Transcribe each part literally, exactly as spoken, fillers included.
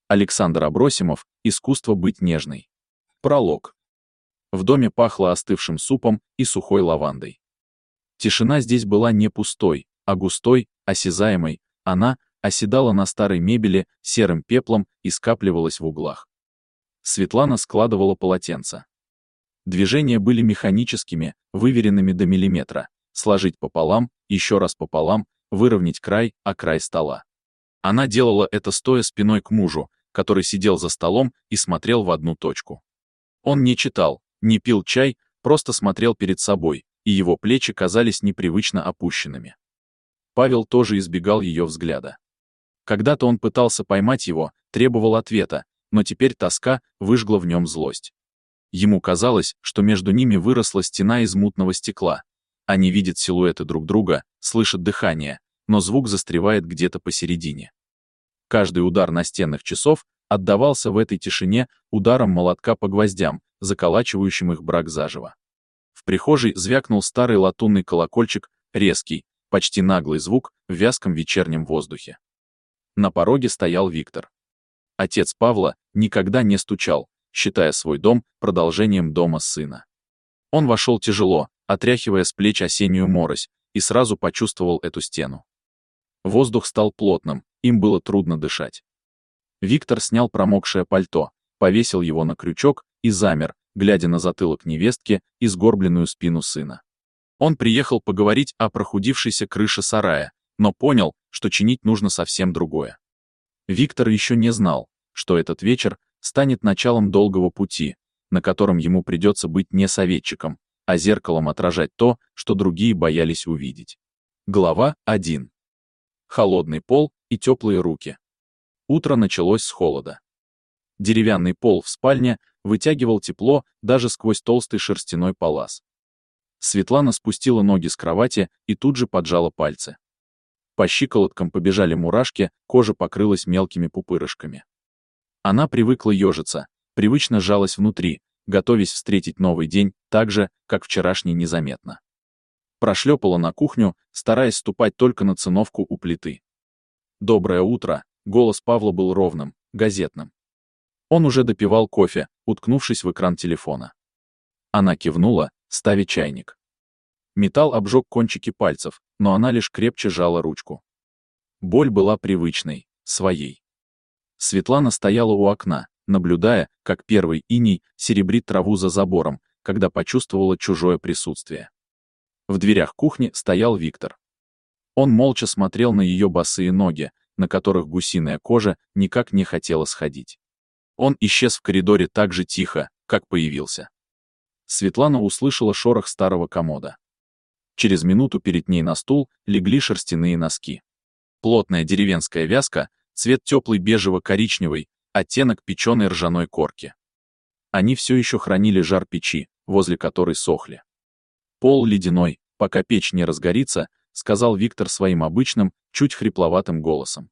Александр Абросимов «Искусство быть нежной». Пролог. В доме пахло остывшим супом и сухой лавандой. Тишина здесь была не пустой, а густой, осязаемой. Она оседала на старой мебели серым пеплом и скапливалась в углах. Светлана складывала полотенца. Движения были механическими, выверенными до миллиметра. Сложить пополам, еще раз пополам, выровнять край, а край стола. Она делала это стоя спиной к мужу, который сидел за столом и смотрел в одну точку. Он не читал, не пил чай, просто смотрел перед собой, и его плечи казались непривычно опущенными. Павел тоже избегал ее взгляда. Когда-то он пытался поймать его, требовал ответа, но теперь тоска выжгла в нем злость. Ему казалось, что между ними выросла стена из мутного стекла. Они видят силуэты друг друга, слышат дыхание, но звук застревает где-то посередине. Каждый удар настенных часов отдавался в этой тишине ударом молотка по гвоздям, заколачивающим их брак заживо. В прихожей звякнул старый латунный колокольчик, резкий, почти наглый звук в вязком вечернем воздухе. На пороге стоял Виктор. Отец Павла никогда не стучал, считая свой дом продолжением дома сына. Он вошел тяжело, отряхивая с плеч осеннюю морось, и сразу почувствовал эту стену. Воздух стал плотным, им было трудно дышать. Виктор снял промокшее пальто, повесил его на крючок и замер, глядя на затылок невестки и сгорбленную спину сына. Он приехал поговорить о прохудившейся крыше сарая, но понял, что чинить нужно совсем другое. Виктор еще не знал, что этот вечер станет началом долгого пути, на котором ему придется быть не советчиком, а зеркалом отражать то, что другие боялись увидеть. Глава один. Холодный пол и теплые руки. Утро началось с холода. Деревянный пол в спальне вытягивал тепло даже сквозь толстый шерстяной палас. Светлана спустила ноги с кровати и тут же поджала пальцы. По щиколоткам побежали мурашки, кожа покрылась мелкими пупырышками. Она привыкла ежиться, привычно сжалась внутри, готовясь встретить новый день так же, как вчерашний незаметно. Прошлепала на кухню, стараясь ступать только на циновку у плиты. «Доброе утро», голос Павла был ровным, газетным. Он уже допивал кофе, уткнувшись в экран телефона. Она кивнула, ставя чайник. Металл обжег кончики пальцев, но она лишь крепче жала ручку. Боль была привычной, своей. Светлана стояла у окна, наблюдая, как первый иней серебрит траву за забором, когда почувствовала чужое присутствие. В дверях кухни стоял Виктор. Он молча смотрел на ее босые ноги, на которых гусиная кожа никак не хотела сходить. Он исчез в коридоре так же тихо, как появился. Светлана услышала шорох старого комода. Через минуту перед ней на стул легли шерстяные носки. Плотная деревенская вязка, цвет теплый бежево-коричневый, оттенок печеной ржаной корки. Они все еще хранили жар печи, возле которой сохли. «Пол ледяной, пока печь не разгорится», сказал Виктор своим обычным, чуть хрипловатым голосом.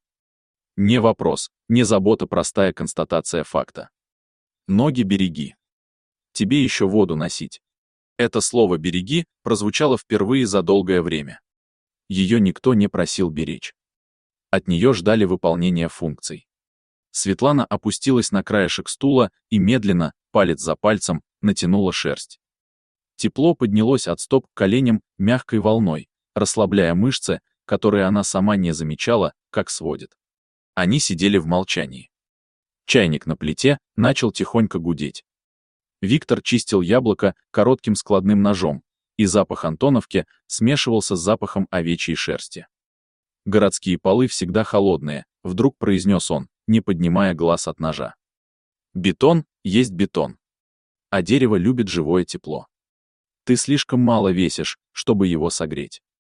Не вопрос, не забота, простая констатация факта. «Ноги береги. Тебе еще воду носить». Это слово «береги» прозвучало впервые за долгое время. Ее никто не просил беречь. От нее ждали выполнения функций. Светлана опустилась на краешек стула и медленно, палец за пальцем, натянула шерсть. Тепло поднялось от стоп к коленям мягкой волной, расслабляя мышцы, которые она сама не замечала, как сводит. Они сидели в молчании. Чайник на плите начал тихонько гудеть. Виктор чистил яблоко коротким складным ножом, и запах антоновки смешивался с запахом овечьей шерсти. «Городские полы всегда холодные», — вдруг произнес он, не поднимая глаз от ножа. «Бетон есть бетон. А дерево любит живое тепло. Ты слишком мало весишь, чтобы его согреть».